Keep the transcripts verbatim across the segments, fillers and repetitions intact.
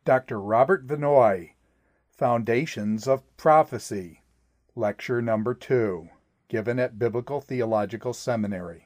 Doctor Robert Vinoy, Foundations of Prophecy, Lecture Number two, given at Biblical Theological Seminary.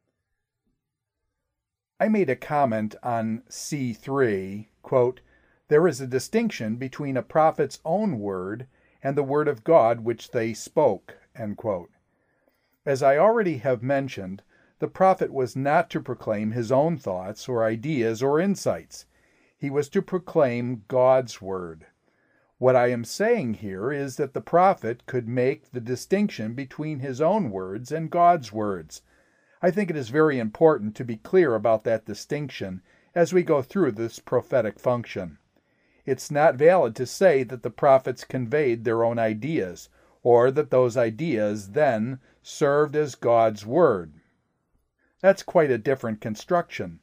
I made a comment on C three, quote, "There is a distinction between a prophet's own word and the word of God which they spoke," end quote. As I already have mentioned, the prophet was not to proclaim his own thoughts or ideas or insights. He was to proclaim God's word. What I am saying here is that the prophet could make the distinction between his own words and God's words. I think it is very important to be clear about that distinction as we go through this prophetic function. It's not valid to say that the prophets conveyed their own ideas, or that those ideas then served as God's word. That's quite a different construction.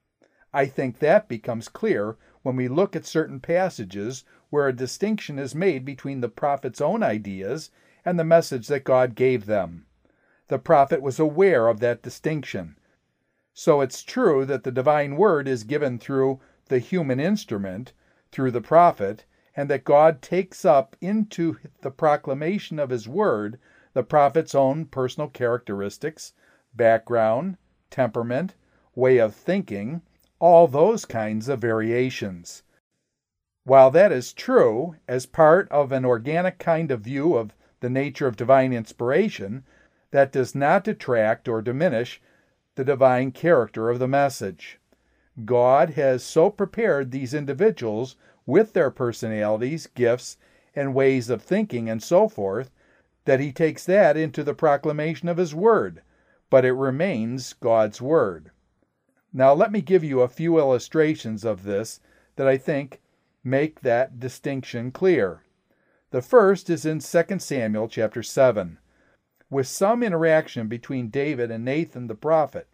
I think that becomes clear when we look at certain passages where a distinction is made between the prophet's own ideas and the message that God gave them. The prophet was aware of that distinction. So it's true that the divine word is given through the human instrument, through the prophet, and that God takes up into the proclamation of his word the prophet's own personal characteristics, background, temperament, way of thinking, all those kinds of variations. While that is true, as part of an organic kind of view of the nature of divine inspiration, that does not detract or diminish the divine character of the message. God has so prepared these individuals with their personalities, gifts, and ways of thinking and so forth, that he takes that into the proclamation of his word, but it remains God's word. Now let me give you a few illustrations of this that I think make that distinction clear. The first is in Second Samuel chapter seven, with some interaction between David and Nathan the prophet.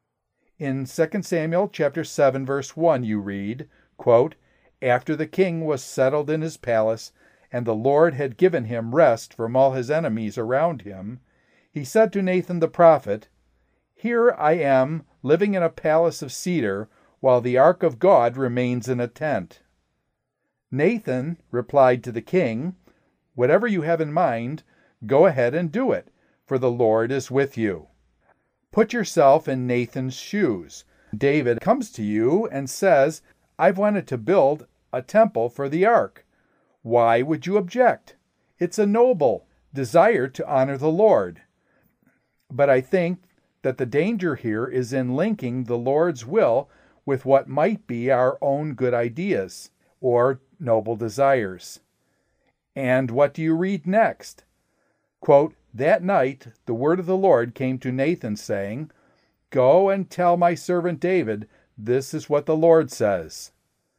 In Second Samuel chapter seven verse one you read, quote, "After the king was settled in his palace, and the Lord had given him rest from all his enemies around him, he said to Nathan the prophet, 'Here I am living in a palace of cedar, while the ark of God remains in a tent.' Nathan replied to the king, 'Whatever you have in mind, go ahead and do it, for the Lord is with you.' Put yourself in Nathan's shoes. David comes to you and says, 'I've wanted to build a temple for the ark.' Why would you object? It's a noble desire to honor the Lord. But I think that the danger here is in linking the Lord's will with what might be our own good ideas or noble desires. And what do you read next? Quote, "That night the word of the Lord came to Nathan, saying, 'Go and tell my servant David, this is what the Lord says.'"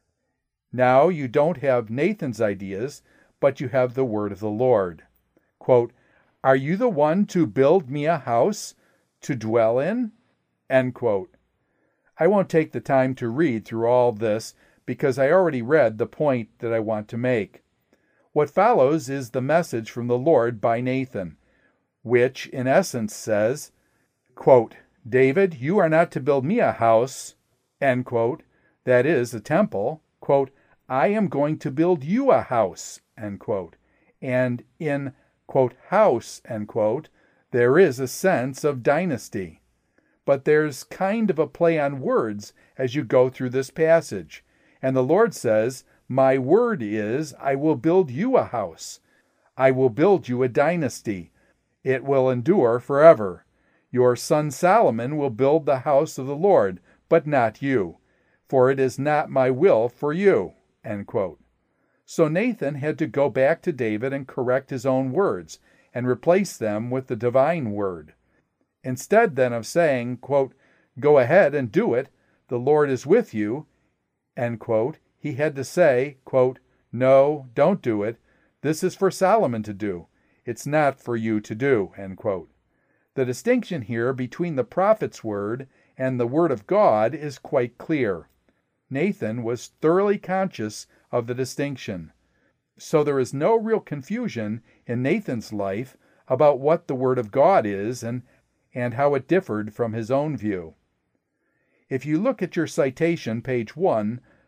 Now you don't have Nathan's ideas, but you have the word of the Lord. Quote, "Are you the one to build me a house to dwell in?" End quote. I won't take the time to read through all this because I already read the point that I want to make. What follows is the message from the Lord by Nathan, which in essence says, quote, "David, you are not to build me a house," end quote, that is, a temple, quote, "I am going to build you a house," end quote. And in, quote, "house," end quote, there is a sense of dynasty. But there's kind of a play on words as you go through this passage. And the Lord says, "My word is, I will build you a house. I will build you a dynasty. It will endure forever. Your son Solomon will build the house of the Lord, but not you, for it is not my will for you." End quote. So Nathan had to go back to David and correct his own words and replace them with the divine word. Instead then of saying, quote, "Go ahead and do it, the Lord is with you," end quote, he had to say, quote, "No, don't do it. This is for Solomon to do. It's not for you to do," end quote. The distinction here between the prophet's word and the word of God is quite clear. Nathan was thoroughly conscious of the distinction. So there is no real confusion in Nathan's life about what the word of God is and, and how it differed from his own view. If you look at your citation, page one,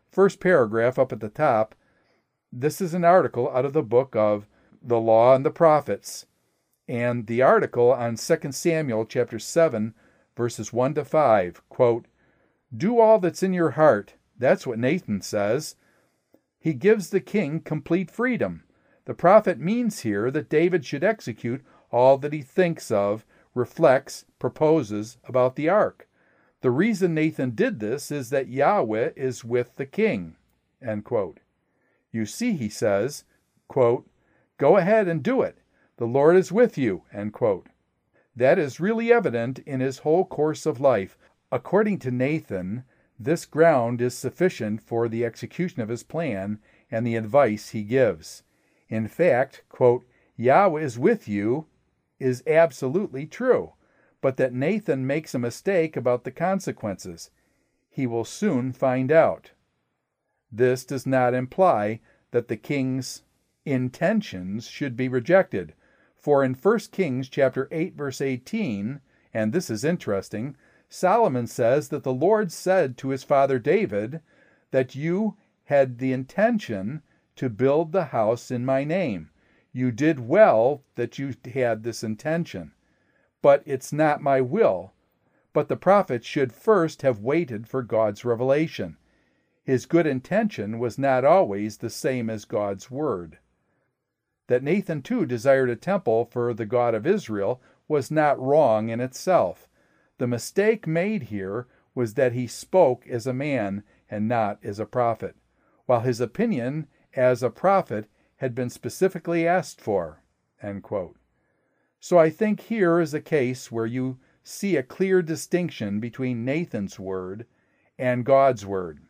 first paragraph up at the top, this is an article out of the book of The Law and the Prophets, and the article on Second Samuel chapter seven, verses one to five, quote, "Do all that's in your heart." That's what Nathan says. He gives the king complete freedom. The prophet means here that David should execute all that he thinks of, reflects, proposes about the ark. The reason Nathan did this is that Yahweh is with the king, end quote. You see, he says, quote, "Go ahead and do it. The Lord is with you," end quote. That is really evident in his whole course of life. According to Nathan, this ground is sufficient for the execution of his plan and the advice he gives. In fact, quote, "Yahweh is with you" is absolutely true, but that Nathan makes a mistake about the consequences. He will soon find out. This does not imply that the king's intentions should be rejected, for in First Kings chapter eight verse eighteen, and this is interesting, Solomon says that the Lord said to his father David that you had the intention to build the house in my name. You did well that you had this intention, but it's not my will. But the prophet should first have waited for God's revelation. His good intention was not always the same as God's word. That Nathan too desired a temple for the God of Israel was not wrong in itself. The mistake made here was that he spoke as a man and not as a prophet, while his opinion as a prophet had been specifically asked for, end quote. So I think here is a case where you see a clear distinction between Nathan's word and God's word.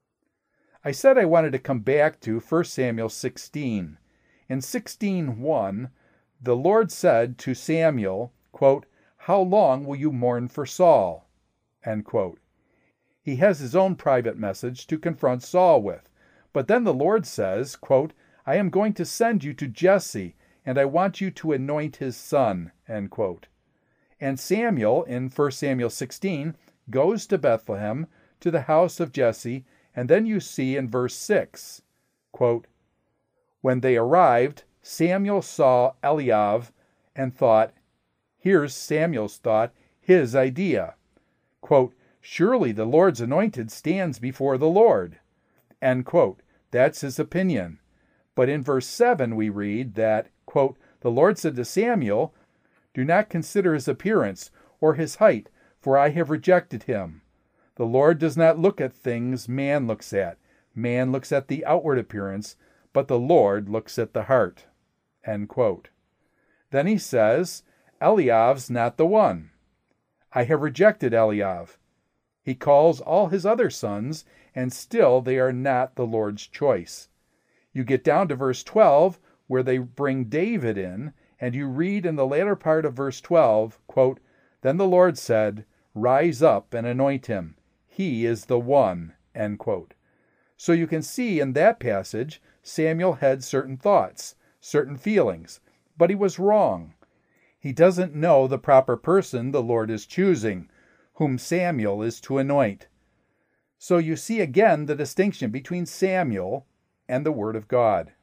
I said I wanted to come back to First Samuel sixteen. In sixteen one, the Lord said to Samuel, quote, "How long will you mourn for Saul?" End quote. He has his own private message to confront Saul with. But then the Lord says, quote, "I am going to send you to Jesse, and I want you to anoint his son," end quote. And Samuel, in First Samuel sixteen, goes to Bethlehem, to the house of Jesse, and then you see in verse six, quote, "When they arrived, Samuel saw Eliab and thought," here's Samuel's thought, his idea, quote, "Surely the Lord's anointed stands before the Lord," end quote. That's his opinion. But in verse seven we read that, quote, "The Lord said to Samuel, do not consider his appearance or his height, for I have rejected him. The Lord does not look at things man looks at. Man looks at the outward appearance, but the Lord looks at the heart," end quote. Then he says, Eliab's not the one. I have rejected Eliab. He calls all his other sons, and still they are not the Lord's choice. You get down to verse twelve, where they bring David in, and you read in the latter part of verse twelve, quote, "Then the Lord said, rise up and anoint him. He is the one," end quote. So you can see in that passage, Samuel had certain thoughts, certain feelings, but he was wrong. He doesn't know the proper person the Lord is choosing, whom Samuel is to anoint. So you see again the distinction between Samuel and the Word of God.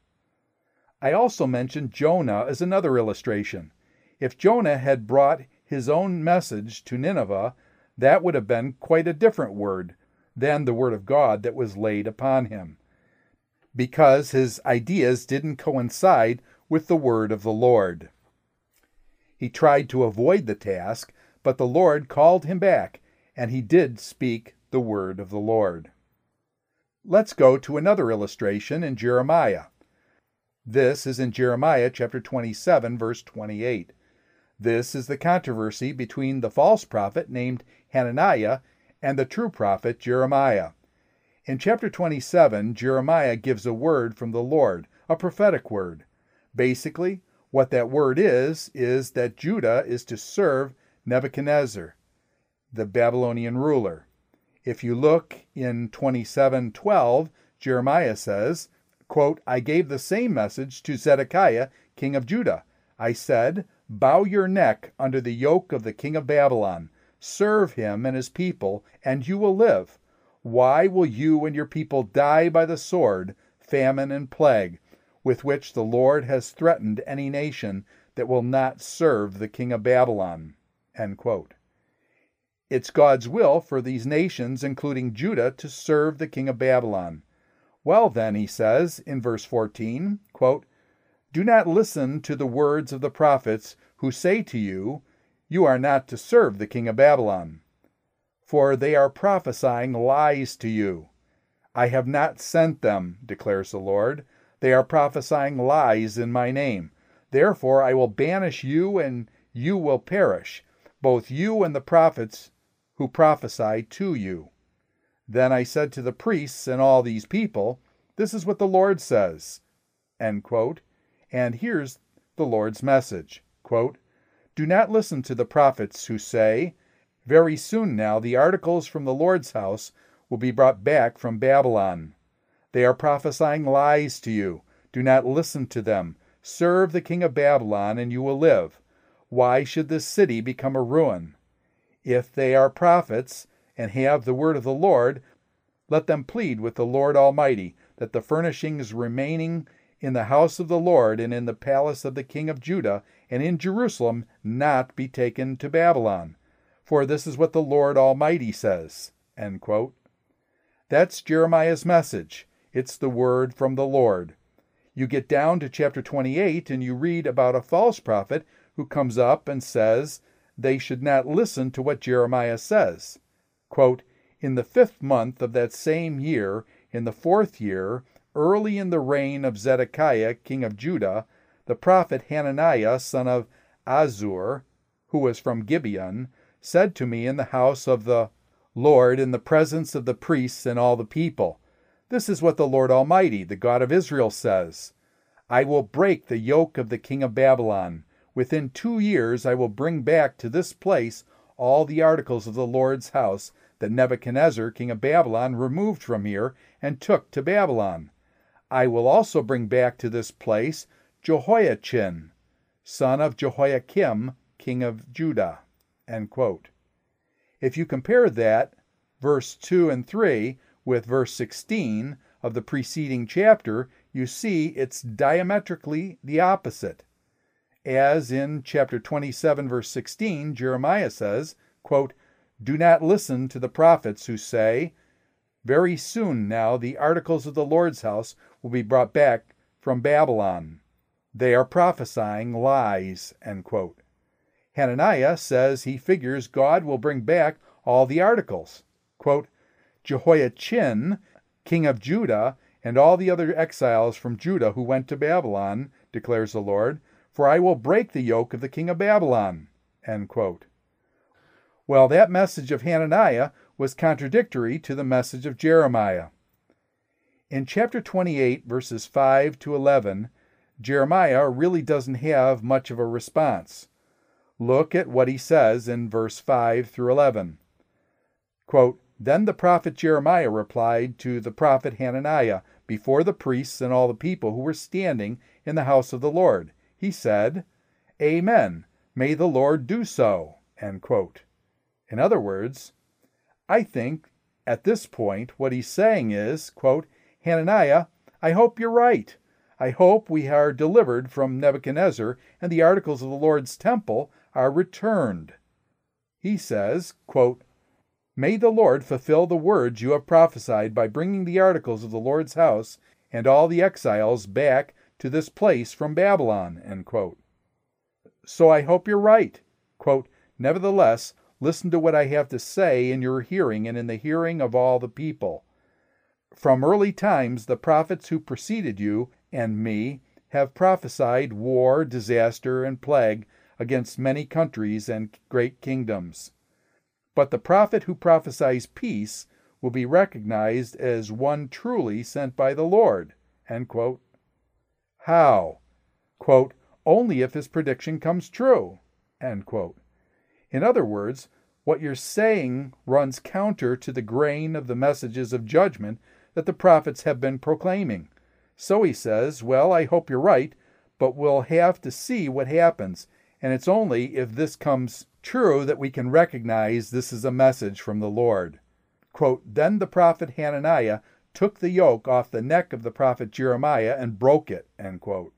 I also mentioned Jonah as another illustration. If Jonah had brought his own message to Nineveh, that would have been quite a different word than the Word of God that was laid upon him, because his ideas didn't coincide with the word of the Lord. He tried to avoid the task, but the Lord called him back, and he did speak the word of the Lord. Let's go to another illustration in Jeremiah. This is in Jeremiah chapter twenty-seven, verse twenty-eight. This is the controversy between the false prophet named Hananiah and the true prophet Jeremiah. In chapter twenty-seven, Jeremiah gives a word from the Lord, a prophetic word. Basically, what that word is, is that Judah is to serve Nebuchadnezzar, the Babylonian ruler. If you look in twenty-seven twelve, Jeremiah says, quote, "I gave the same message to Zedekiah, king of Judah. I said, bow your neck under the yoke of the king of Babylon. Serve him and his people, and you will live. Why will you and your people die by the sword, famine, and plague, with which the Lord has threatened any nation that will not serve the king of Babylon?" End quote. It's God's will for these nations, including Judah, to serve the king of Babylon. Well then, he says in verse fourteen, quote, "Do not listen to the words of the prophets who say to you, 'You are not to serve the king of Babylon,' for they are prophesying lies to you. I have not sent them, declares the Lord. They are prophesying lies in my name. Therefore I will banish you, and you will perish, both you and the prophets who prophesy to you." Then I said to the priests and all these people, "This is what the Lord says." End quote. And here's the Lord's message. Quote, "Do not listen to the prophets who say, 'Very soon now the articles from the Lord's house will be brought back from Babylon.' They are prophesying lies to you. Do not listen to them. Serve the king of Babylon, and you will live. Why should this city become a ruin? If they are prophets and have the word of the Lord, let them plead with the Lord Almighty that the furnishings remaining in the house of the Lord and in the palace of the king of Judah and in Jerusalem not be taken to Babylon. For this is what the Lord Almighty says." End quote. That's Jeremiah's message. It's the word from the Lord. You get down to chapter twenty-eight and you read about a false prophet who comes up and says they should not listen to what Jeremiah says. Quote, "In the fifth month of that same year, in the fourth year, early in the reign of Zedekiah, king of Judah, the prophet Hananiah, son of Azur, who was from Gibeon, said to me in the house of the Lord, in the presence of the priests and all the people, 'This is what the Lord Almighty, the God of Israel, says. I will break the yoke of the king of Babylon. Within two years I will bring back to this place all the articles of the Lord's house that Nebuchadnezzar, king of Babylon, removed from here and took to Babylon. I will also bring back to this place Jehoiachin, son of Jehoiakim, king of Judah." End quote. If you compare that, verse two and three, with verse sixteen of the preceding chapter, you see it's diametrically the opposite. As in chapter twenty-seven, verse sixteen, Jeremiah says, quote, "Do not listen to the prophets who say, 'Very soon now the articles of the Lord's house will be brought back from Babylon. They are prophesying lies.'" End quote. Hananiah says he figures God will bring back all the articles. Quote, "Jehoiachin, king of Judah, and all the other exiles from Judah who went to Babylon, declares the Lord, for I will break the yoke of the king of Babylon." End quote. Well, that message of Hananiah was contradictory to the message of Jeremiah. In chapter twenty-eight, verses five to eleven, Jeremiah really doesn't have much of a response. Look at what he says in verse five through eleven. Quote, "Then the prophet Jeremiah replied to the prophet Hananiah before the priests and all the people who were standing in the house of the Lord. He said, 'Amen. May the Lord do so.'" End quote. In other words, I think at this point what he's saying is, quote, "Hananiah, I hope you're right. I hope we are delivered from Nebuchadnezzar and the articles of the Lord's temple are returned." He says, quote, "May the Lord fulfill the words you have prophesied by bringing the articles of the Lord's house and all the exiles back to this place from Babylon." End quote. So I hope you're right. Quote, "Nevertheless, listen to what I have to say in your hearing and in the hearing of all the people. From early times, the prophets who preceded you and me have prophesied war, disaster, and plague against many countries and great kingdoms. But the prophet who prophesies peace will be recognized as one truly sent by the Lord." End quote. How? Quote, "Only if his prediction comes true." End quote. In other words, what you're saying runs counter to the grain of the messages of judgment that the prophets have been proclaiming. So he says, well, I hope you're right, but we'll have to see what happens. And it's only if this comes true that we can recognize this is a message from the Lord. quote, Then the prophet Hananiah took the yoke off the neck of the prophet Jeremiah and broke it, end quote.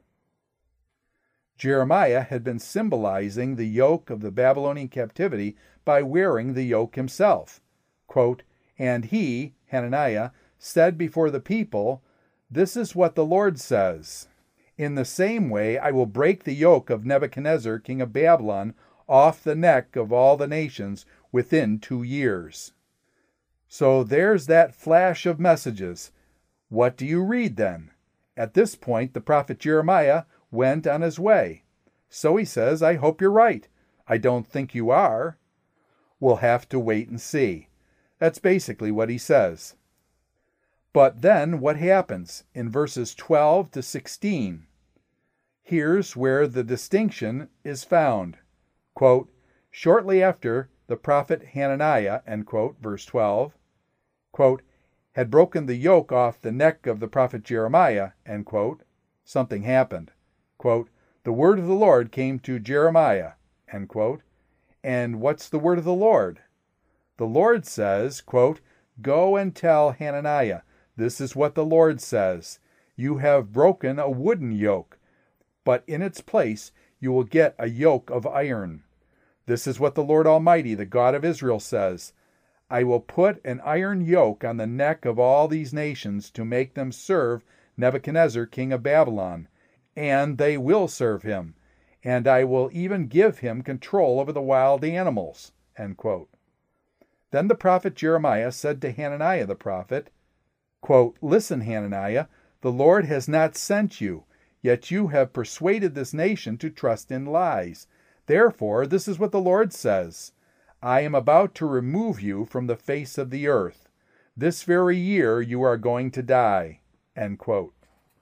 Jeremiah had been symbolizing the yoke of the Babylonian captivity by wearing the yoke himself. Quote, And he, Hananiah, said before the people, This is what the Lord says. In the same way I will break the yoke of Nebuchadnezzar, king of Babylon, off the neck of all the nations within two years. So there's that flash of messages. What do you read then? At this point, the prophet Jeremiah went on his way. So he says, I hope you're right. I don't think you are. We'll have to wait and see. That's basically what he says. But then what happens in verses twelve to sixteen? Here's where the distinction is found. Quote, Shortly after the prophet Hananiah, end quote, verse twelve, quote, had broken the yoke off the neck of the prophet Jeremiah, end quote, something happened. Quote, the word of the Lord came to Jeremiah, end quote. And what's the word of the Lord? The Lord says, quote, Go and tell Hananiah, this is what the Lord says. You have broken a wooden yoke, but in its place you will get a yoke of iron. This is what the Lord Almighty, the God of Israel, says. I will put an iron yoke on the neck of all these nations to make them serve Nebuchadnezzar, king of Babylon, and they will serve him, and I will even give him control over the wild animals. End quote. Then the prophet Jeremiah said to Hananiah the prophet, quote, Listen, Hananiah, the Lord has not sent you, yet you have persuaded this nation to trust in lies. Therefore, this is what the Lord says. I am about to remove you from the face of the earth. This very year you are going to die. End quote.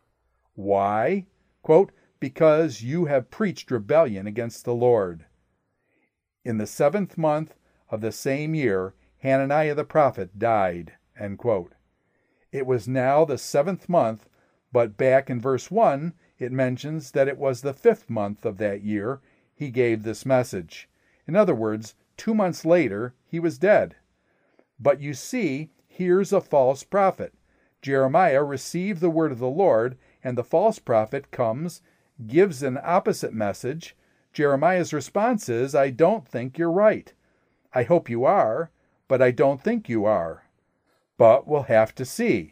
Why? Quote, because you have preached rebellion against the Lord. In the seventh month of the same year, Hananiah the prophet died. End quote. It was now the seventh month, but back in verse one, it mentions that it was the fifth month of that year he gave this message. In other words, two months later, he was dead. But you see, here's a false prophet. Jeremiah received the word of the Lord, and the false prophet comes, gives an opposite message. Jeremiah's response is, I don't think you're right. I hope you are, but I don't think you are. But we'll have to see.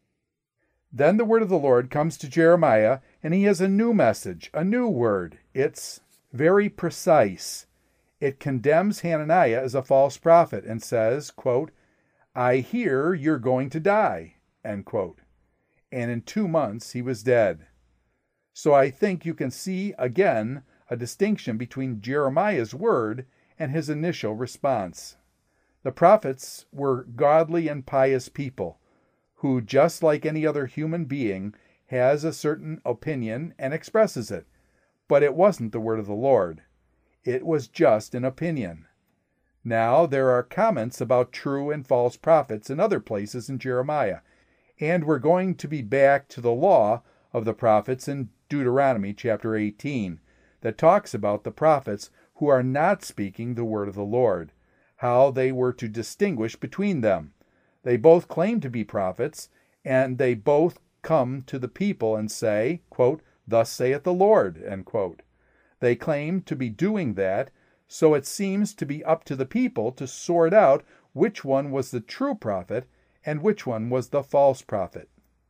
Then the word of the Lord comes to Jeremiah, and he has a new message, a new word. It's very precise. It condemns Hananiah as a false prophet and says, quote, I hear you're going to die, end quote. And in two months he was dead. So I think you can see again a distinction between Jeremiah's word and his initial response. The prophets were godly and pious people who, just like any other human being, has a certain opinion and expresses it. But it wasn't the word of the Lord. It was just an opinion. Now there are comments about true and false prophets in other places in Jeremiah, and we're going to be back to the law of the prophets in Deuteronomy chapter eighteen that talks about the prophets who are not speaking the word of the Lord, how they were to distinguish between them. They both claim to be prophets, and they both come to the people and say, quote, Thus saith the Lord, end quote. They claim to be doing that, so it seems to be up to the people to sort out which one was the true prophet and which one was the false prophet.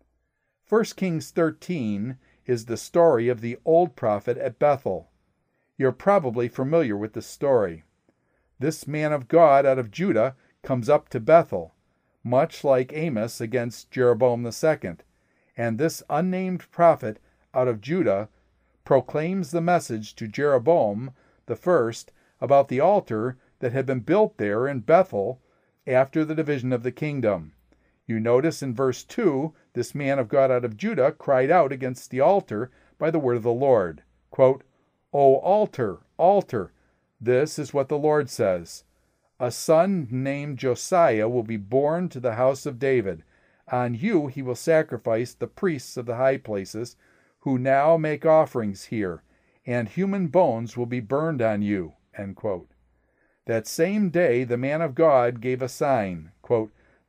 First Kings thirteen is the story of the old prophet at Bethel. You're probably familiar with the story. This man of God out of Judah comes up to Bethel, much like Amos against Jeroboam the second, and this unnamed prophet out of Judah proclaims the message to Jeroboam the first about the altar that had been built there in Bethel after the division of the kingdom. You notice in verse two, this man of God out of Judah cried out against the altar by the word of the Lord. Quote, O altar, altar, this is what the Lord says. A son named Josiah will be born to the house of David. On you he will sacrifice the priests of the high places, who now make offerings here, and human bones will be burned on you. End quote. That same day the man of God gave a sign, quote,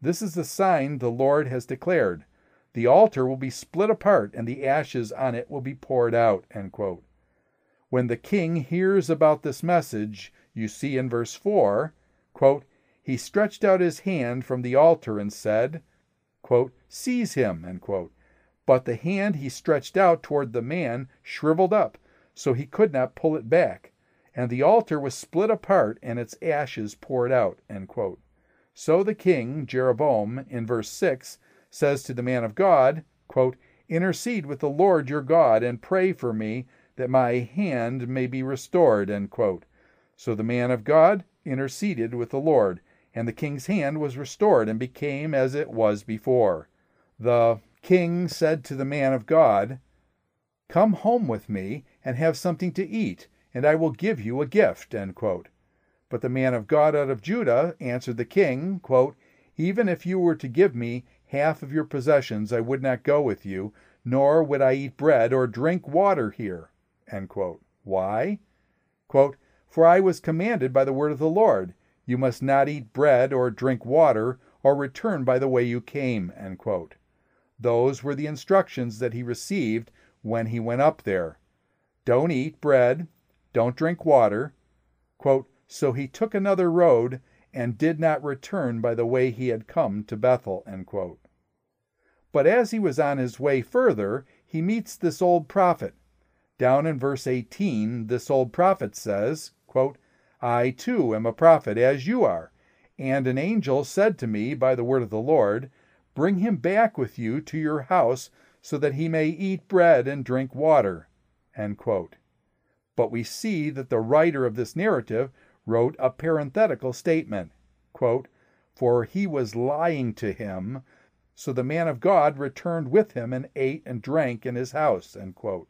This is the sign the Lord has declared. The altar will be split apart, and the ashes on it will be poured out." End quote. When the king hears about this message, you see in verse four, quote, "He stretched out his hand from the altar and said," quote, "Seize him," end quote. But the hand he stretched out toward the man shriveled up, so he could not pull it back, and the altar was split apart and its ashes poured out. End quote. So the king, Jeroboam, in verse six, says to the man of God, quote, "Intercede with the Lord your God and pray for me that my hand may be restored." End quote. So the man of God interceded with the Lord, and the king's hand was restored and became as it was before. The king said to the man of God, "Come home with me and have something to eat, and I will give you a gift." End quote. But the man of God out of Judah answered the king, quote, "Even if you were to give me half of your possessions, I would not go with you, nor would I eat bread or drink water here." End quote. Why? Quote, "For I was commanded by the word of the Lord, you must not eat bread or drink water or return by the way you came." End quote. Those were the instructions that he received when he went up there. Don't eat bread, don't drink water. Quote, "So he took another road and did not return by the way he had come to Bethel." End quote. But as he was on his way further, he meets this old prophet. Down in verse eighteen, this old prophet says, quote, "I too am a prophet as you are, and an angel said to me by the word of the Lord, bring him back with you to your house so that he may eat bread and drink water." End quote. But we see that the writer of this narrative wrote a parenthetical statement, quote, "For he was lying to him, so the man of God returned with him and ate and drank in his house." End quote.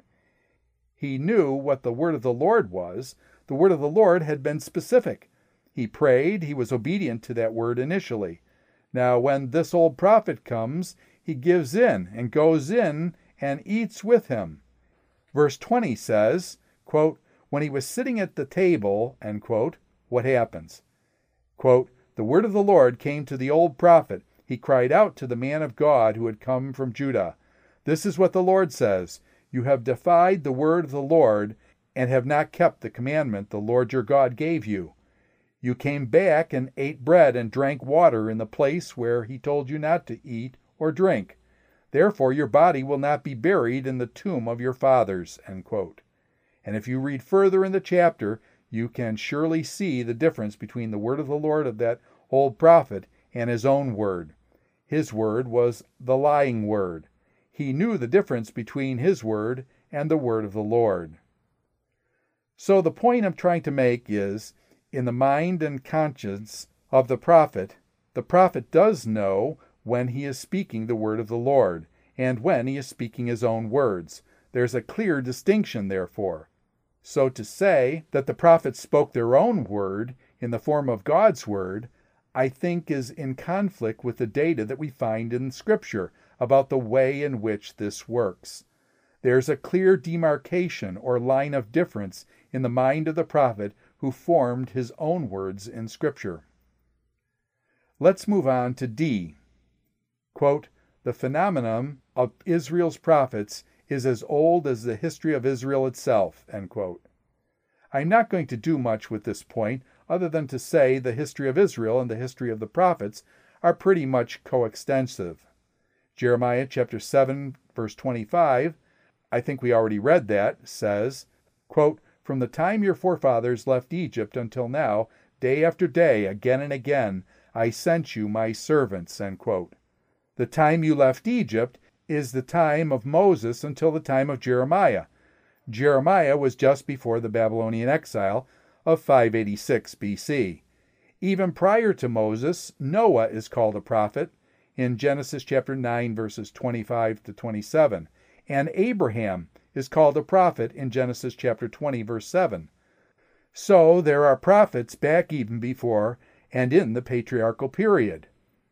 He knew what the word of the Lord was. The word of the Lord had been specific. He prayed, he was obedient to that word initially. Now when this old prophet comes, he gives in and goes in and eats with him. Verse twenty says, quote, "When he was sitting at the table," end quote, what happens? Quote, "The word of the Lord came to the old prophet. He cried out to the man of God who had come from Judah. This is what the Lord says. You have defied the word of the Lord and have not kept the commandment the Lord your God gave you. You came back and ate bread and drank water in the place where he told you not to eat or drink. Therefore your body will not be buried in the tomb of your fathers." End quote. And if you read further in the chapter, you can surely see the difference between the word of the Lord of that old prophet and his own word. His word was the lying word. He knew the difference between his word and the word of the Lord. So the point I'm trying to make is, in the mind and conscience of the prophet, the prophet does know when he is speaking the word of the Lord, and when he is speaking his own words. There's a clear distinction, therefore. So to say that the prophets spoke their own word in the form of God's word, I think is in conflict with the data that we find in Scripture about the way in which this works. There's a clear demarcation or line of difference in the mind of the prophet who formed his own words in Scripture. Let's move on to D. Quote, "The phenomenon of Israel's prophets is as old as the history of Israel itself." End quote. I'm not going to do much with this point other than to say the history of Israel and the history of the prophets are pretty much coextensive. Jeremiah chapter seven, verse twenty-five, I think we already read that, says, quote, "From the time your forefathers left Egypt until now, day after day, again and again, I sent you my servants." End quote. The time you left Egypt is the time of Moses until the time of Jeremiah. Jeremiah was just before the Babylonian exile of five eighty-six B C. Even prior to Moses, Noah is called a prophet in Genesis chapter nine, verses twenty-five to twenty-seven, and Abraham is called a prophet in Genesis chapter twenty, verse seven. So there are prophets back even before and in the patriarchal period.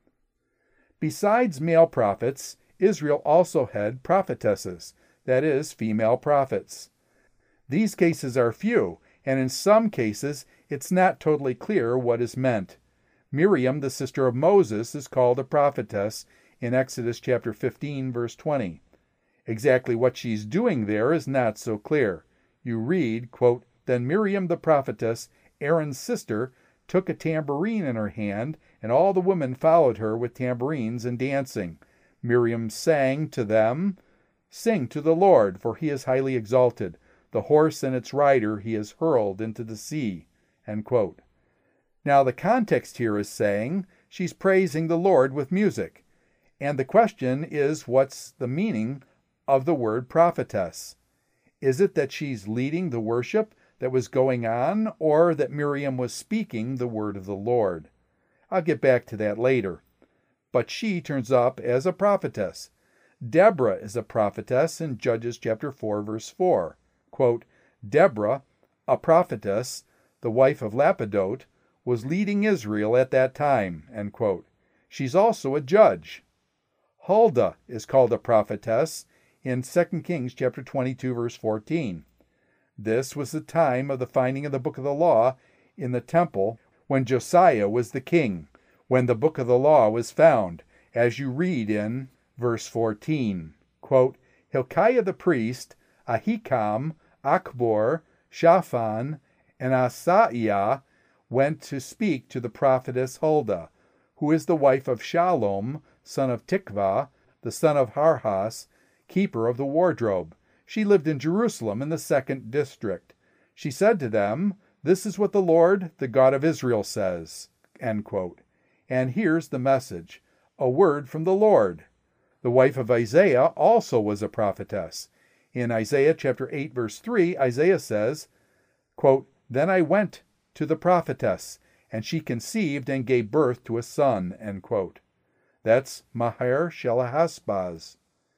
Besides male prophets, Israel also had prophetesses, that is, female prophets. These cases are few, and in some cases it's not totally clear what is meant. Miriam, the sister of Moses, is called a prophetess in Exodus chapter fifteen, verse twenty. Exactly what she's doing there is not so clear. You read, quote, "Then Miriam the prophetess, Aaron's sister, took a tambourine in her hand, and all the women followed her with tambourines and dancing. Miriam sang to them, 'Sing to the Lord, for he is highly exalted. The horse and its rider he has hurled into the sea.'" End quote. Now the context here is saying she's praising the Lord with music. And the question is, what's the meaning of the word prophetess? Is it that she's leading the worship that was going on, or that Miriam was speaking the word of the Lord? I'll get back to that later. But she turns up as a prophetess. Deborah is a prophetess in Judges chapter four, verse four. Quote, "Deborah, a prophetess, the wife of Lapidoth, was leading Israel at that time." End quote. She's also a judge. Huldah is called a prophetess in Second Kings chapter twenty-two, verse fourteen. This was the time of the finding of the book of the law in the temple when Josiah was the king, when the book of the law was found, as you read in verse fourteen. Quote, "Hilkiah the priest, Ahikam, Achbor, Shaphan, and Asaiah went to speak to the prophetess Huldah, who is the wife of Shallum, son of Tikvah, the son of Harhas, keeper of the wardrobe. She lived in Jerusalem in the second district. She said to them, 'This is what the Lord, the God of Israel, says.'" End quote. And here's the message, a word from the Lord. The wife of Isaiah also was a prophetess. In Isaiah chapter eight, verse three, Isaiah says, quote, "Then I went to the prophetess, and she conceived and gave birth to a son." End quote. That's Maher Shalahashbaz.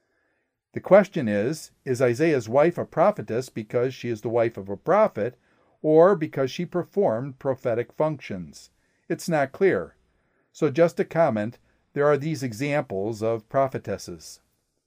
The question is, is Isaiah's wife a prophetess because she is the wife of a prophet, or because she performed prophetic functions? It's not clear. So just a comment, there are these examples of prophetesses.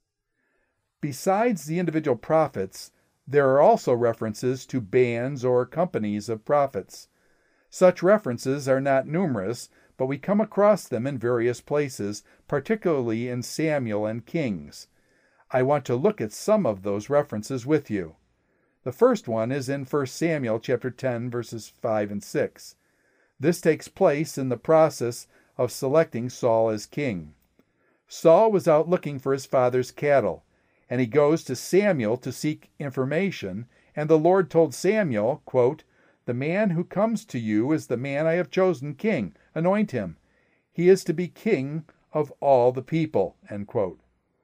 Besides the individual prophets, there are also references to bands or companies of prophets. Such references are not numerous, but we come across them in various places, particularly in Samuel and Kings. I want to look at some of those references with you. The first one is in First Samuel chapter ten, verses five and six. This takes place in the process of selecting Saul as king. Saul was out looking for his father's cattle, and he goes to Samuel to seek information, and the Lord told Samuel, quote, "The man who comes to you is the man I have chosen king. Anoint him. He is to be king of all the people." End quote.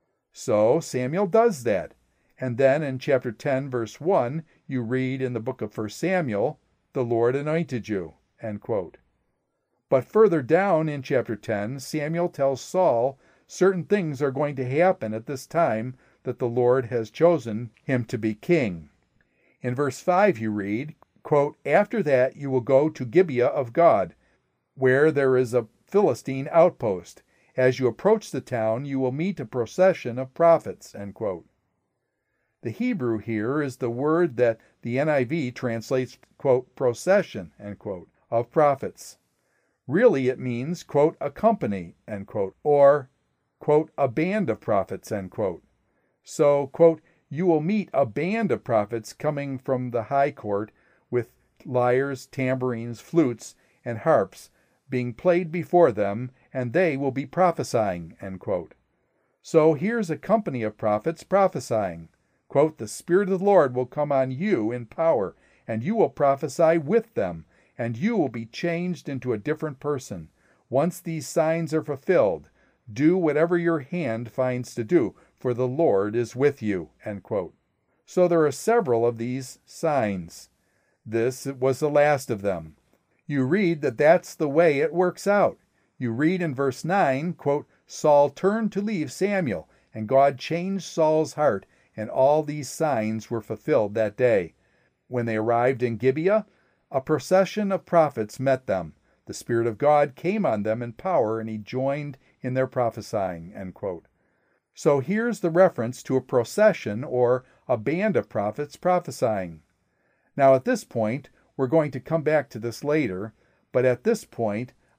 So Samuel does that. And then in chapter ten, verse one, you read in the book of First Samuel, "The Lord anointed you." End quote. But further down in chapter ten, Samuel tells Saul certain things are going to happen at this time that the Lord has chosen him to be king. In verse five you read, quote, "After that you will go to Gibeah of God, where there is a Philistine outpost. As you approach the town, you will meet a procession of prophets." End quote. The Hebrew here is the word that the N I V translates, quote, "procession," end quote, of prophets. Really it means, quote, "a company," end quote, or, quote, "a band of prophets," end quote. So, quote, "You will meet a band of prophets coming from the high court with lyres, tambourines, flutes, and harps being played before them, and they will be prophesying," end quote. So here's a company of prophets prophesying. Quote, "The Spirit of the Lord will come on you in power, and you will prophesy with them, and you will be changed into a different person. Once these signs are fulfilled, do whatever your hand finds to do, for the Lord is with you." End quote. So there are several of these signs. This was the last of them. You read that that's the way it works out. You read in verse nine, quote, "Saul turned to leave Samuel, and God changed Saul's heart, and all these signs were fulfilled that day. When they arrived in Gibeah, a procession of prophets met them. The Spirit of God came on them in power, and he joined in their prophesying." End quote. So here's the reference to a procession or a band of prophets prophesying. Now at this point, we're going to come back to this later, but at this point,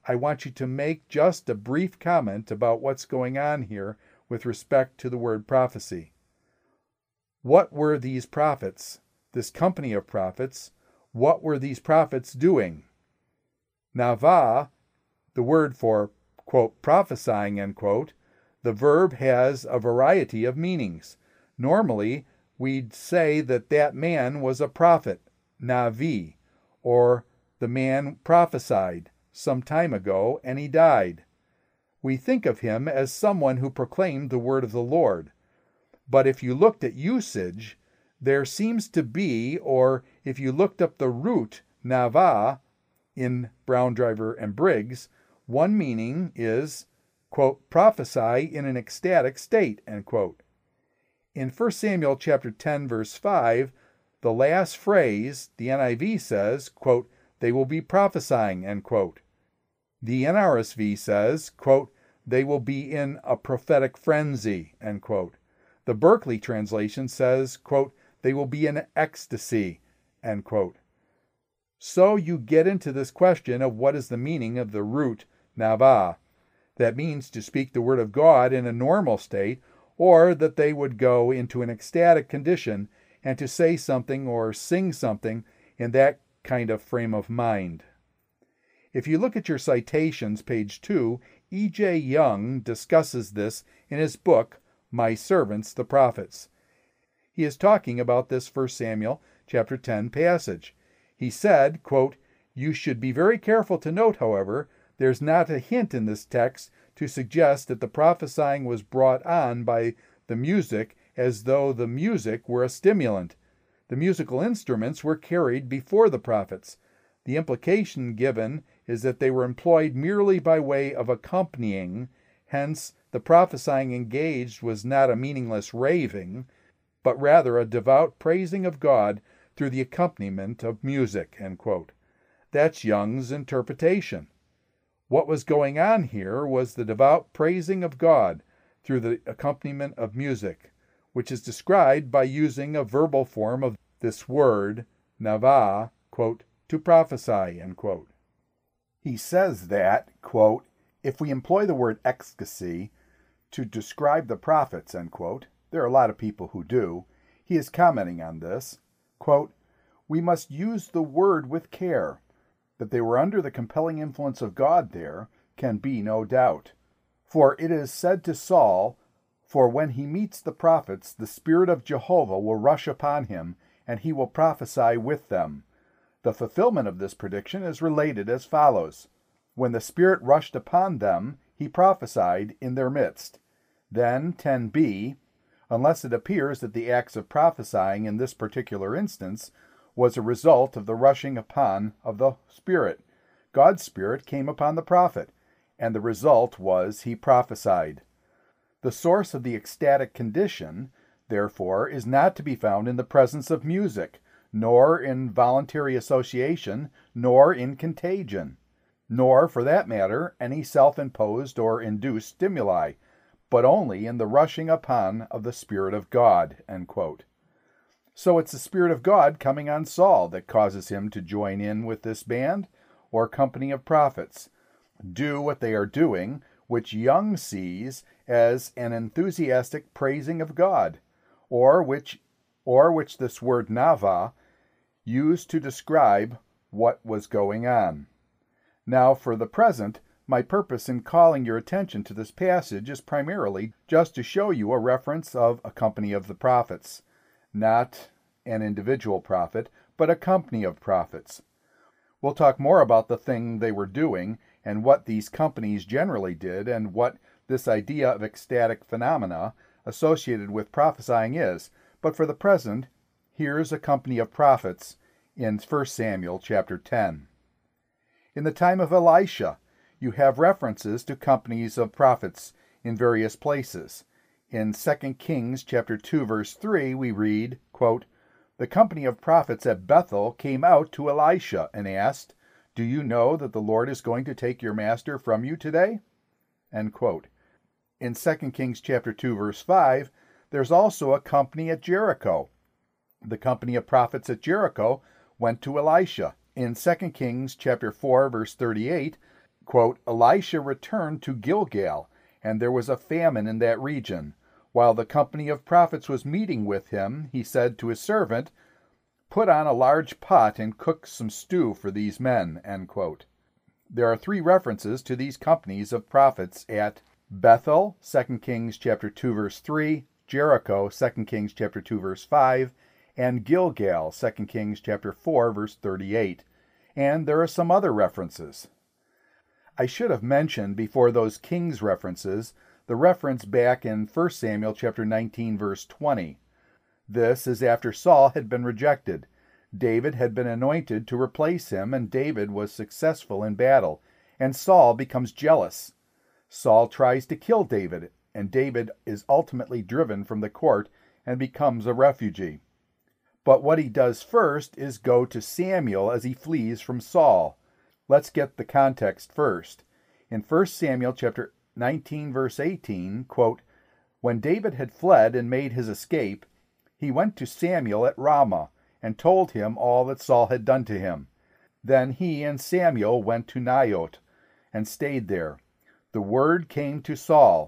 I want you to make just a brief comment about what's going on here with respect to the word prophecy. What were these prophets, this company of prophets, what were these prophets doing? Nava, the word for, quote, prophesying, end quote, the verb has a variety of meanings. Normally, we'd say that that man was a prophet, Navi, or the man prophesied some time ago and he died. We think of him as someone who proclaimed the word of the Lord. But if you looked at usage, there seems to be, or if you looked up the root, Nava, in Brown, Driver, and Briggs, one meaning is, quote, prophesy in an ecstatic state, end quote. In First Samuel chapter ten, verse five, the last phrase, the N I V says, quote, they will be prophesying, end quote. The N R S V says, quote, they will be in a prophetic frenzy, end quote. The Berkeley translation says, quote, they will be in ecstasy, end quote. So you get into this question of what is the meaning of the root Nava. That means to speak the word of God in a normal state, or that they would go into an ecstatic condition and to say something or sing something in that kind of frame of mind. If you look at your citations, page two, E J Young discusses this in his book, My Servants the Prophets. He is talking about this First Samuel chapter ten passage. He said, quote, you should be very careful to note, however, there's not a hint in this text to suggest that the prophesying was brought on by the music as though the music were a stimulant. The musical instruments were carried before the prophets. The implication given is that they were employed merely by way of accompanying, hence the prophesying engaged was not a meaningless raving, but rather a devout praising of God through the accompaniment of music, end quote. That's Young's interpretation. What was going on here was the devout praising of God through the accompaniment of music, which is described by using a verbal form of this word, Nava, quote, to prophesy, end quote. He says that, quote, if we employ the word ecstasy to describe the prophets, end quote, there are a lot of people who do, he is commenting on this, quote, we must use the word with care. That they were under the compelling influence of God there can be no doubt. For it is said to Saul, for when he meets the prophets, the Spirit of Jehovah will rush upon him, and he will prophesy with them. The fulfillment of this prediction is related as follows. When the Spirit rushed upon them, he prophesied in their midst. Then, ten b, unless it appears that the acts of prophesying in this particular instance was a result of the rushing upon of the Spirit. God's Spirit came upon the prophet, and the result was he prophesied. The source of the ecstatic condition, therefore, is not to be found in the presence of music, nor in voluntary association, nor in contagion, nor, for that matter, any self-imposed or induced stimuli, but only in the rushing upon of the Spirit of God, end quote. So it's the Spirit of God coming on Saul that causes him to join in with this band or company of prophets, do what they are doing, which Young sees as an enthusiastic praising of God, or which, or which this word Nava used to describe what was going on. Now, for the present, my purpose in calling your attention to this passage is primarily just to show you a reference of a company of the prophets. Not an individual prophet, but a company of prophets. We'll talk more about the thing they were doing and what these companies generally did and what this idea of ecstatic phenomena associated with prophesying is. But for the present, here's a company of prophets in First Samuel chapter ten. In the time of Elisha, you have references to companies of prophets in various places. In Second Kings chapter two, verse three, we read, quote, the company of prophets at Bethel came out to Elisha and asked, do you know that the Lord is going to take your master from you today? End quote. In Second Kings chapter two, verse five, there's also a company at Jericho. The company of prophets at Jericho went to Elisha. In Second Kings chapter four, verse thirty-eight, quote, Elisha returned to Gilgal, and there was a famine in that region. While the company of prophets was meeting with him, he said to his servant, Put on a large pot and cook some stew for these men, end quote. There are three references to these companies of prophets at Bethel, Second Kings chapter two, verse three, Jericho, Second Kings chapter two, verse five, and Gilgal, Second Kings chapter four, verse thirty-eight. And there are some other references. I should have mentioned before those kings references the reference back in First Samuel chapter nineteen, verse twenty. This is after Saul had been rejected. David had been anointed to replace him, and David was successful in battle, and Saul becomes jealous. Saul tries to kill David, and David is ultimately driven from the court and becomes a refugee. But what he does first is go to Samuel as he flees from Saul. Let's get the context first. In First Samuel chapter nineteen, verse eighteen, quote, When David had fled and made his escape, he went to Samuel at Ramah, and told him all that Saul had done to him. Then he and Samuel went to Naioth, and stayed there. The word came to Saul,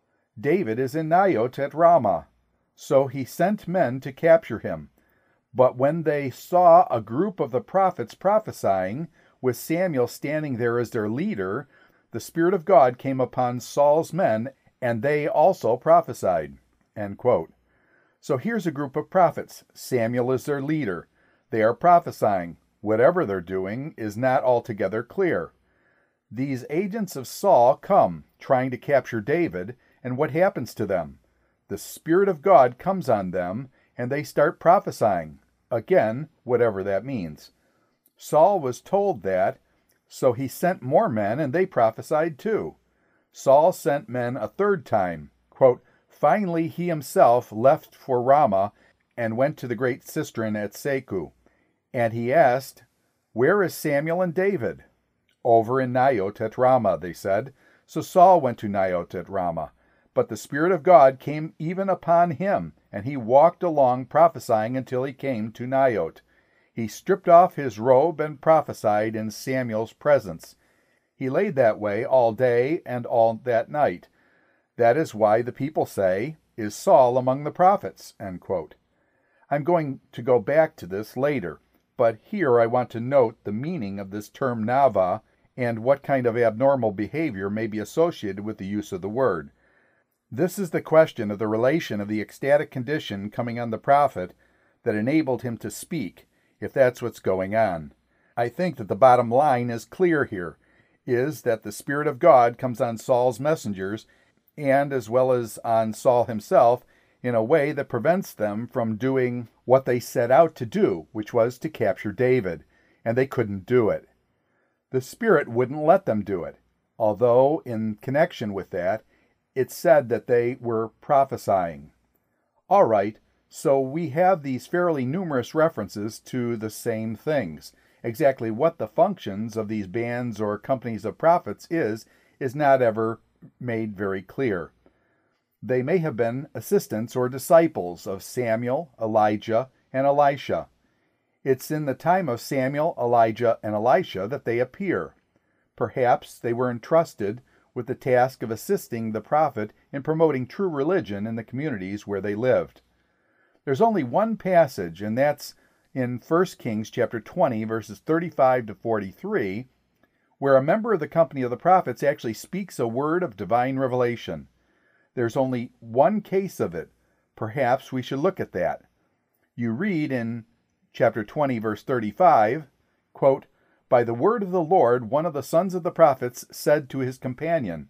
David is in Naioth at Ramah. So he sent men to capture him. But when they saw a group of the prophets prophesying, with Samuel standing there as their leader, the Spirit of God came upon Saul's men, and they also prophesied. End quote. So here's a group of prophets. Samuel is their leader. They are prophesying. Whatever they're doing is not altogether clear. These agents of Saul come, trying to capture David, and what happens to them? The Spirit of God comes on them, and they start prophesying. Again, whatever that means. Saul was told that, so he sent more men, and they prophesied too. Saul sent men a third time. Quote, Finally he himself left for Ramah, and went to the great cistern at Seku. And he asked, Where is Samuel and David? Over in Naioth at Ramah, they said. So Saul went to Naioth at Ramah. But the Spirit of God came even upon him, and he walked along prophesying until he came to Naioth. He stripped off his robe and prophesied in Samuel's presence. He lay that way all day and all that night. That is why the people say, Is Saul among the prophets? End quote. I'm going to go back to this later, but here I want to note the meaning of this term Nava and what kind of abnormal behavior may be associated with the use of the word. This is the question of the relation of the ecstatic condition coming on the prophet that enabled him to speak, if that's what's going on. I think that the bottom line is clear here, is that the Spirit of God comes on Saul's messengers, and as well as on Saul himself, in a way that prevents them from doing what they set out to do, which was to capture David, and they couldn't do it. The Spirit wouldn't let them do it, although in connection with that, it said that they were prophesying. All right, so we have these fairly numerous references to the same things. Exactly what the functions of these bands or companies of prophets is, is not ever made very clear. They may have been assistants or disciples of Samuel, Elijah, and Elisha. It's in the time of Samuel, Elijah, and Elisha that they appear. Perhaps they were entrusted with the task of assisting the prophet in promoting true religion in the communities where they lived. There's only one passage, and that's in First Kings chapter twenty, verses thirty-five to forty-three, where a member of the company of the prophets actually speaks a word of divine revelation. There's only one case of it. Perhaps we should look at that. You read in chapter twenty, verse thirty-five, quote, By the word of the Lord, one of the sons of the prophets said to his companion,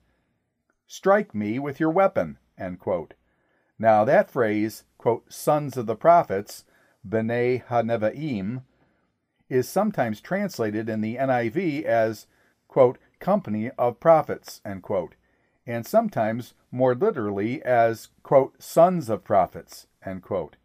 Strike me with your weapon, end quote. Now that phrase, quote, sons of the prophets, B'nai HaNevaim, is sometimes translated in the N I V as, quote, company of prophets, end quote, and sometimes more literally as, quote, sons of prophets, end quote.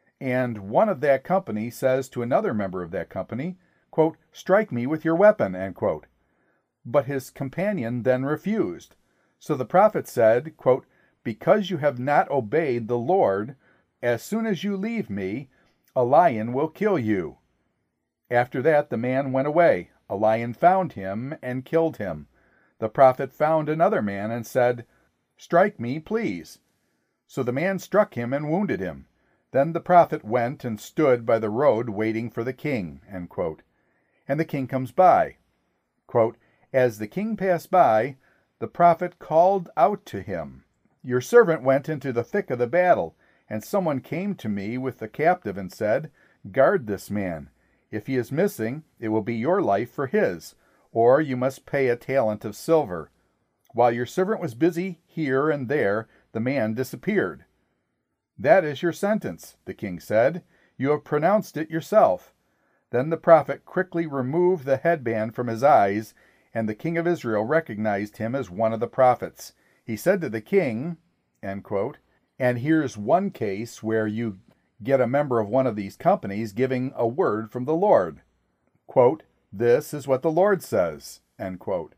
And one of that company says to another member of that company, quote, strike me with your weapon, end quote. But his companion then refused. So the prophet said, quote, because you have not obeyed the Lord, as soon as you leave me, a lion will kill you. After that, the man went away. A lion found him and killed him. the prophet found another man and said, "Strike me, please." So the man struck him and wounded him. Then the prophet went and stood by the road waiting for the king. End quote. And the king comes by. Quote, As the king passed by, the prophet called out to him, "Your servant went into the thick of the battle, and someone came to me with the captive and said, 'Guard this man. If he is missing, it will be your life for his, or you must pay a talent of silver.' While your servant was busy here and there, the man disappeared." "That is your sentence," the king said. "You have pronounced it yourself." Then the prophet quickly removed the headband from his eyes, and the king of Israel recognized him as one of the prophets. He said to the king, end quote, and here's one case where you get a member of one of these companies giving a word from the Lord. Quote, "This is what the Lord says," end quote.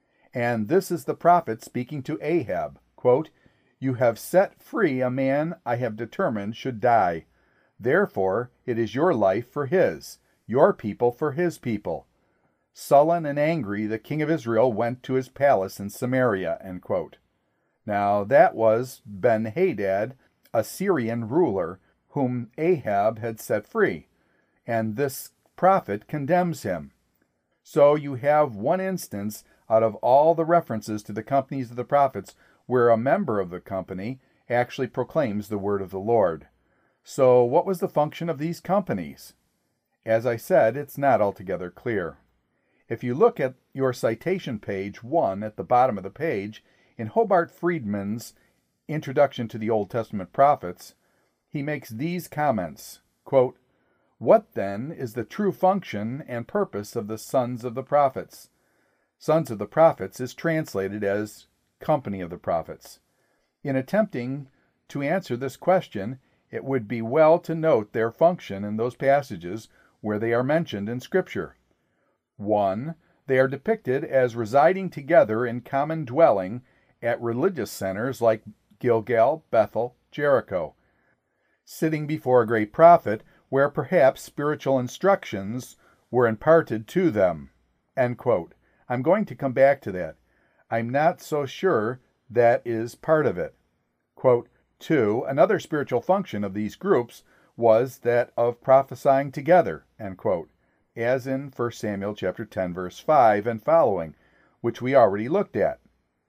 And this is the prophet speaking to Ahab. Quote, "You have set free a man I have determined should die. Therefore it is your life for his, your people for his people." Sullen and angry, the king of Israel went to his palace in Samaria. End quote. Now that was Ben-Hadad, a Syrian ruler, whom Ahab had set free, and this prophet condemns him. So you have one instance out of all the references to the companies of the prophets where a member of the company actually proclaims the word of the Lord. So what was the function of these companies? As I said, it's not altogether clear. If you look at your citation page one at the bottom of the page, in Hobart Friedman's Introduction to the Old Testament Prophets, he makes these comments, quote, "What then is the true function and purpose of the sons of the prophets?" Sons of the prophets is translated as company of the prophets. In attempting to answer this question, it would be well to note their function in those passages where they are mentioned in Scripture. One, they are depicted as residing together in common dwelling at religious centers like Gilgal, Bethel, Jericho, sitting before a great prophet where perhaps spiritual instructions were imparted to them. End quote. I'm going to come back to that. I'm not so sure that is part of it. Quote, two, another spiritual function of these groups was that of prophesying together, end quote, as in First Samuel chapter ten, verse five and following, which we already looked at.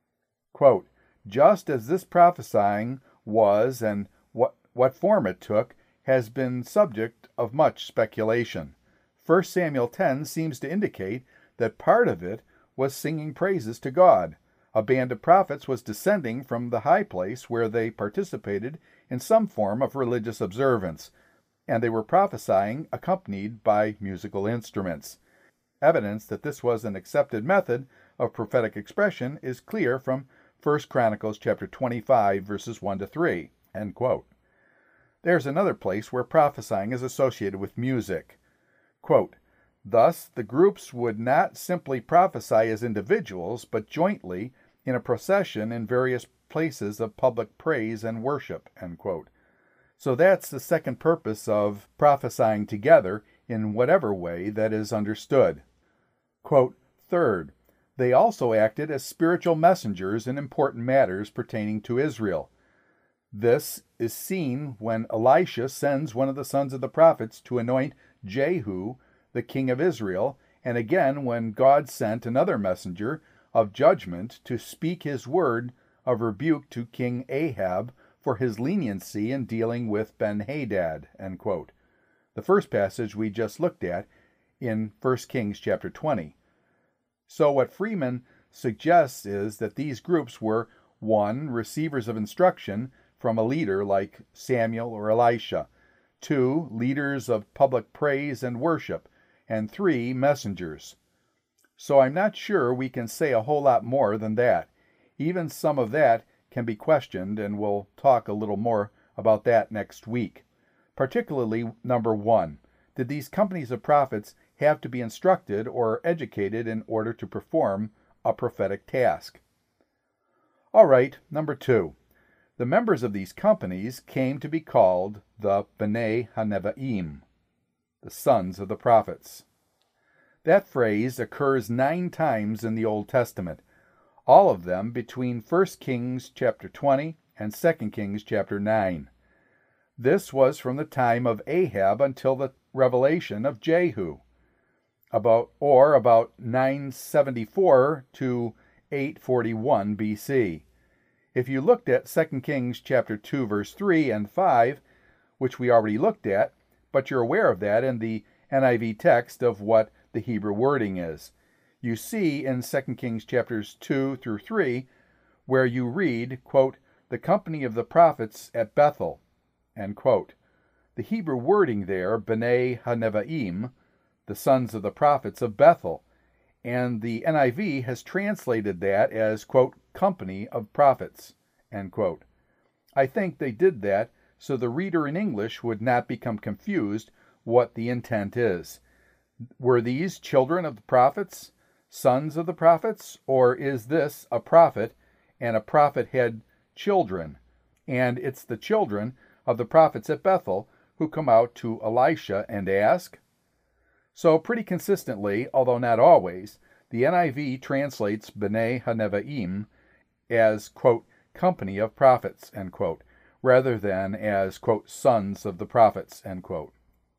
Quote, just as this prophesying was and what, what form it took has been subject of much speculation. First Samuel ten seems to indicate that part of it was singing praises to God. A band of prophets was descending from the high place where they participated in some form of religious observance, and they were prophesying accompanied by musical instruments. Evidence that this was an accepted method of prophetic expression is clear from First Chronicles chapter twenty-five, verses one to three, end quote. There's another place where prophesying is associated with music. Quote, thus, the groups would not simply prophesy as individuals, but jointly in a procession in various places of public praise and worship, end quote. So that's the second purpose of prophesying together in whatever way that is understood. Quote, third, they also acted as spiritual messengers in important matters pertaining to Israel. This is seen when Elisha sends one of the sons of the prophets to anoint Jehu, the king of Israel, and again when God sent another messenger of judgment to speak his word of rebuke to King Ahab for his leniency in dealing with Ben-Hadad, end quote. The first passage we just looked at in First Kings chapter twenty. So what Freeman suggests is that these groups were, one, receivers of instruction from a leader like Samuel or Elisha, two, leaders of public praise and worship, and three, messengers. So I'm not sure we can say a whole lot more than that. Even some of that can be questioned, and we'll talk a little more about that next week. Particularly number one, did these companies of prophets have to be instructed or educated in order to perform a prophetic task? All right, number two. The members of these companies came to be called the B'nai HaNevi'im, the sons of the prophets. That phrase occurs nine times in the Old Testament. all of them between First Kings chapter twenty and Second Kings chapter nine. This was from the time of Ahab until the revelation of Jehu, about or about nine seventy-four to eight forty-one B C. If you looked at Second Kings chapter two verse three and five, which we already looked at, but you're aware of that in the N I V text of what the Hebrew wording is. You see in Second Kings chapters two through three, where you read, quote, the company of the prophets at Bethel, end quote. The Hebrew wording there, B'nai HaNevaim, the sons of the prophets of Bethel, and the N I V has translated that as, quote, company of prophets, end quote. I think they did that so the reader in English would not become confused what the intent is. Were these children of the prophets, sons of the prophets, or is this a prophet, and a prophet had children, and it's the children of the prophets at Bethel who come out to Elisha and ask? So pretty consistently, although not always, the N I V translates B'nai HaNevaim as, quote, company of prophets, end quote, rather than as, quote, sons of the prophets, end quote.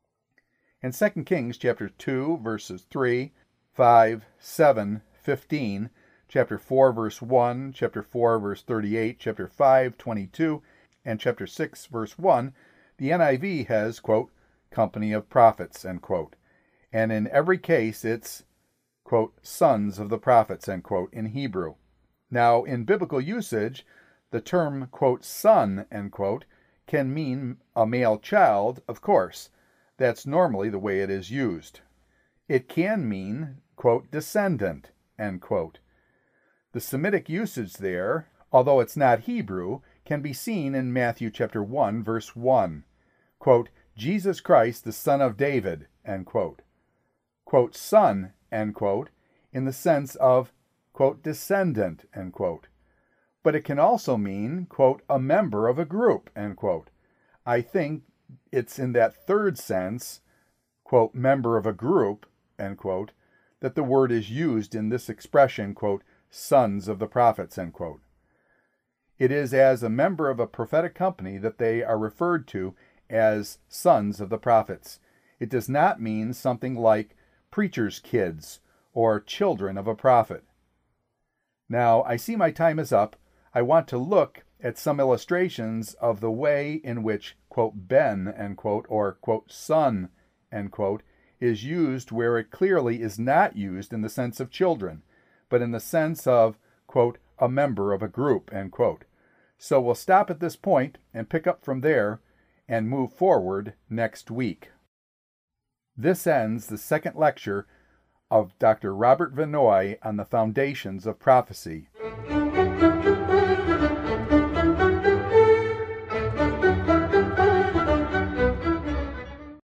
In Second Kings chapter two, verses three, five, seven, fifteen, chapter four, verse one, chapter four, verse thirty-eight, chapter five, twenty-two, and chapter six, verse one, the N I V has, quote, company of prophets, end quote. And in every case it's, quote, sons of the prophets, end quote, in Hebrew. Now, in biblical usage, the term, quote, son, end quote, can mean a male child, of course. That's normally the way it is used. It can mean, quote, descendant, end quote. The Semitic usage there, although it's not Hebrew, can be seen in Matthew chapter one, verse one. Quote, Jesus Christ, the son of David, end quote. Quote, son, end quote, in the sense of, quote, descendant, end quote. But it can also mean, quote, a member of a group, end quote. I think it's in that third sense, quote, member of a group, end quote, that the word is used in this expression, quote, sons of the prophets, end quote. It is as a member of a prophetic company that they are referred to as sons of the prophets. It does not mean something like preacher's kids or children of a prophet. Now, I see my time is up. I want to look at some illustrations of the way in which, quote, ben, end quote, or, quote, son, end quote, is used where it clearly is not used in the sense of children, but in the sense of, quote, a member of a group, end quote. So we'll stop at this point and pick up from there and move forward next week. This ends the second lecture of Doctor Robert Vannoy on the foundations of prophecy.